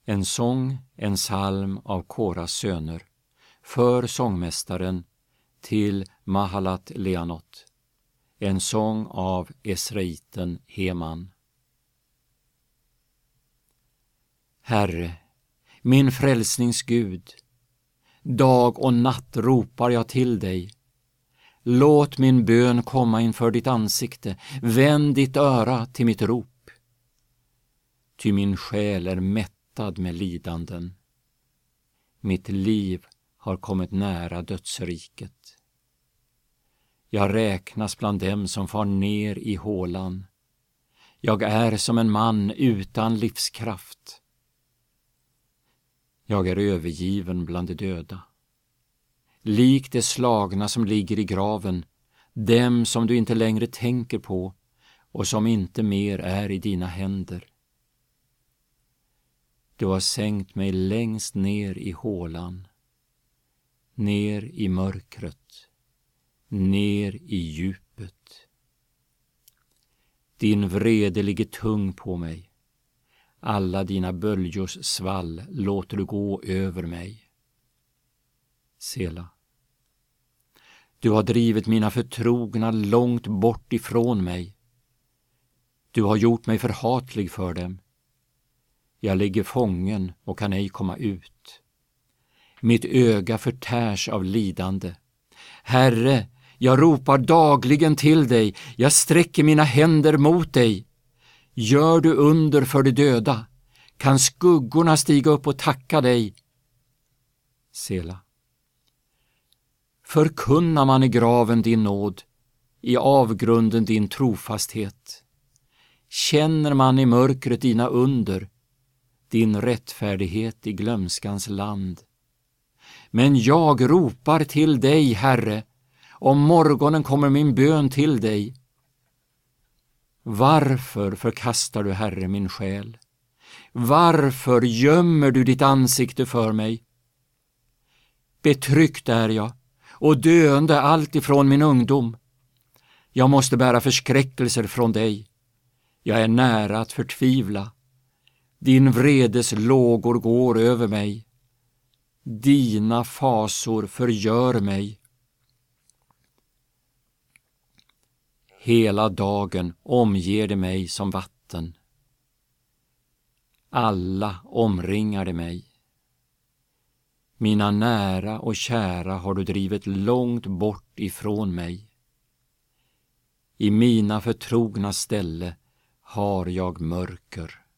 En sång, en psalm av Koras söner, för sångmästaren till Mahalat Leanot. En sång av esraiten Heman. Herre, min frälsningsgud, dag och natt ropar jag till dig. Låt min bön komma inför ditt ansikte, vänd ditt öra till mitt rop. Ty min själ är mättad med lidanden. Mitt liv har kommit nära dödsriket. Jag räknas bland dem som far ner i hålan. Jag är som en man utan livskraft. Jag är övergiven bland de döda. Lik de slagna som ligger i graven, dem som du inte längre tänker på och som inte mer är i dina händer. Du har sänkt mig längst ner i hålan, ner i mörkret, ner i djupet. Din vrede ligger tung på mig. Alla dina böljors svall låter du gå över mig. Sela. Du har drivit mina förtrogna långt bort ifrån mig. Du har gjort mig förhatlig för dem. Jag ligger fången och kan ej komma ut. Mitt öga förtärs av lidande. Herre, jag ropar dagligen till dig. Jag sträcker mina händer mot dig. Gör du under för de döda? Kan skuggorna stiga upp och tacka dig? Sela. Förkunnar man i graven din nåd, i avgrunden din trofasthet. Känner man i mörkret dina under, din rättfärdighet i glömskans land. Men jag ropar till dig, Herre, om morgonen kommer min bön till dig. Varför förkastar du, Herre, min själ? Varför gömmer du ditt ansikte för mig? Betryckt är jag och döende allt ifrån min ungdom. Jag måste bära förskräckelser från dig. Jag är nära att förtvivla. Din vredes lågor går över mig. Dina fasor förgör mig. Hela dagen omger det mig som vatten. Alla omringade mig. Mina nära och kära har du drivit långt bort ifrån mig. I mina förtrogna ställe har jag mörker.